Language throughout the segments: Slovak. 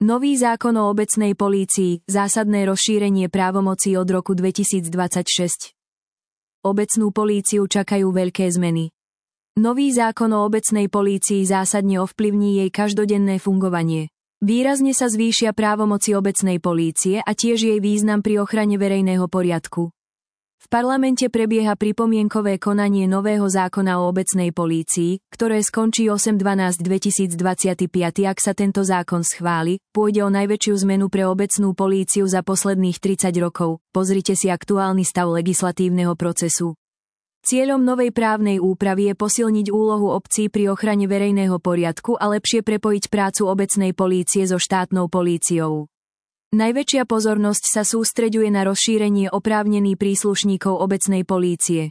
Nový zákon o obecnej polícii, zásadné rozšírenie právomocí od roku 2026. Obecnú políciu čakajú veľké zmeny. Nový zákon o obecnej polícii zásadne ovplyvní jej každodenné fungovanie. Výrazne sa zvýšia právomoci obecnej polície a tiež jej význam pri ochrane verejného poriadku. V parlamente prebieha pripomienkové konanie nového zákona o obecnej polícii, ktoré skončí 8.12.2025. Ak sa tento zákon schváli, pôjde o najväčšiu zmenu pre obecnú políciu za posledných 30 rokov. Pozrite si aktuálny stav legislatívneho procesu. Cieľom novej právnej úpravy je posilniť úlohu obcí pri ochrane verejného poriadku a lepšie prepojiť prácu obecnej polície so štátnou políciou. Najväčšia pozornosť sa sústreďuje na rozšírenie oprávnení príslušníkov obecnej polície.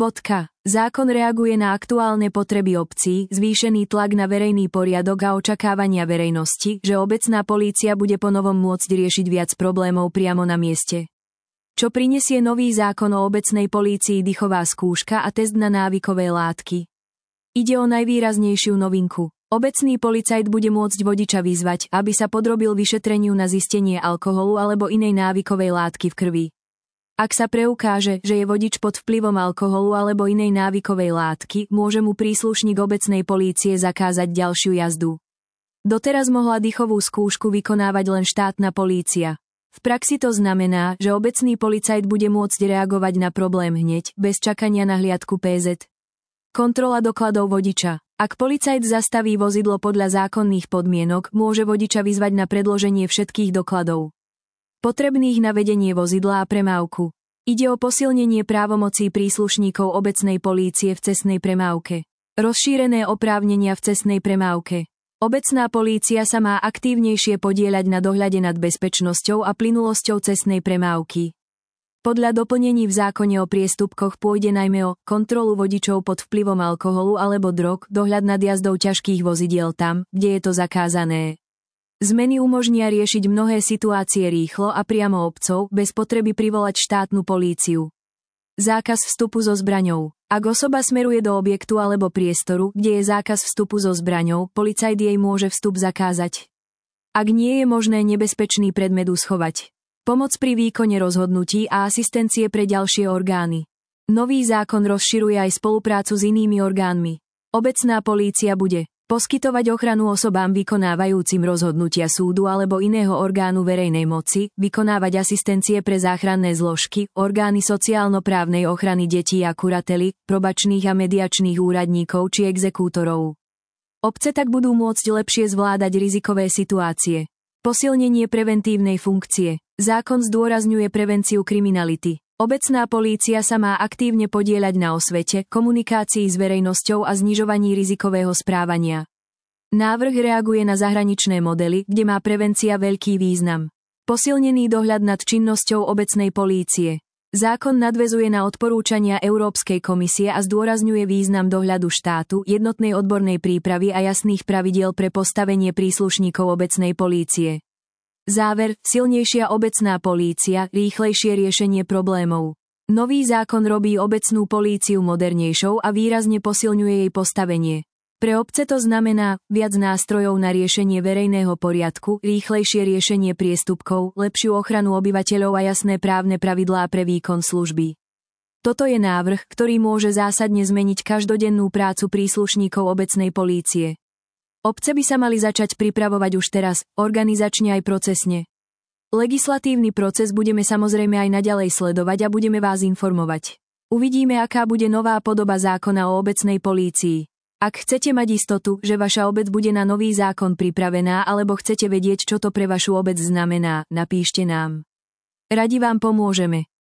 Zákon reaguje na aktuálne potreby obcí, zvýšený tlak na verejný poriadok a očakávania verejnosti, že obecná polícia bude ponovom môcť riešiť viac problémov priamo na mieste. Čo prinesie nový zákon o obecnej polícii? Dýchová skúška a test na návykové látky. Ide o najvýraznejšiu novinku. Obecný policajt bude môcť vodiča vyzvať, aby sa podrobil vyšetreniu na zistenie alkoholu alebo inej návykovej látky v krvi. Ak sa preukáže, že je vodič pod vplyvom alkoholu alebo inej návykovej látky, môže mu príslušník obecnej polície zakázať ďalšiu jazdu. Doteraz mohla dýchovú skúšku vykonávať len štátna polícia. V praxi to znamená, že obecný policajt bude môcť reagovať na problém hneď, bez čakania na hliadku PZ. Kontrola dokladov vodiča. Ak policajt zastaví vozidlo podľa zákonných podmienok, môže vodiča vyzvať na predloženie všetkých dokladov potrebných na vedenie vozidla a premávku. Ide o posilnenie právomocí príslušníkov obecnej polície v cestnej premávke. Rozšírené oprávnenia v cestnej premávke. Obecná polícia sa má aktívnejšie podieľať na dohľade nad bezpečnosťou a plynulosťou cestnej premávky. Podľa doplnení v zákone o priestupkoch pôjde najmä o kontrolu vodičov pod vplyvom alkoholu alebo drog, dohľad nad jazdou ťažkých vozidiel tam, kde je to zakázané. Zmeny umožnia riešiť mnohé situácie rýchlo a priamo obcov, bez potreby privolať štátnu políciu. Zákaz vstupu so zbraňou. Ak osoba smeruje do objektu alebo priestoru, kde je zákaz vstupu so zbraňou, policajt jej môže vstup zakázať. Ak nie je možné nebezpečný predmet uschovať. Pomoc pri výkone rozhodnutí a asistencie pre ďalšie orgány. Nový zákon rozširuje aj spoluprácu s inými orgánmi. Obecná polícia bude poskytovať ochranu osobám vykonávajúcim rozhodnutia súdu alebo iného orgánu verejnej moci, vykonávať asistencie pre záchranné zložky, orgány sociálno-právnej ochrany detí a kurately, probačných a mediačných úradníkov či exekútorov. Obce tak budú môcť lepšie zvládať rizikové situácie. Posilnenie preventívnej funkcie. Zákon zdôrazňuje prevenciu kriminality. Obecná polícia sa má aktívne podieľať na osvete, komunikácii s verejnosťou a znižovaní rizikového správania. Návrh reaguje na zahraničné modely, kde má prevencia veľký význam. Posilnený dohľad nad činnosťou obecnej polície. Zákon nadväzuje na odporúčania Európskej komisie a zdôrazňuje význam dohľadu štátu, jednotnej odbornej prípravy a jasných pravidiel pre postavenie príslušníkov obecnej polície. Záver, silnejšia obecná polícia, rýchlejšie riešenie problémov. Nový zákon robí obecnú políciu modernejšou a výrazne posilňuje jej postavenie. Pre obce to znamená viac nástrojov na riešenie verejného poriadku, rýchlejšie riešenie priestupkov, lepšiu ochranu obyvateľov a jasné právne pravidlá pre výkon služby. Toto je návrh, ktorý môže zásadne zmeniť každodennú prácu príslušníkov obecnej polície. Obce by sa mali začať pripravovať už teraz, organizačne aj procesne. Legislatívny proces budeme samozrejme aj naďalej sledovať a budeme vás informovať. Uvidíme, aká bude nová podoba zákona o obecnej polícii. Ak chcete mať istotu, že vaša obec bude na nový zákon pripravená alebo chcete vedieť, čo to pre vašu obec znamená, napíšte nám. Radi vám pomôžeme.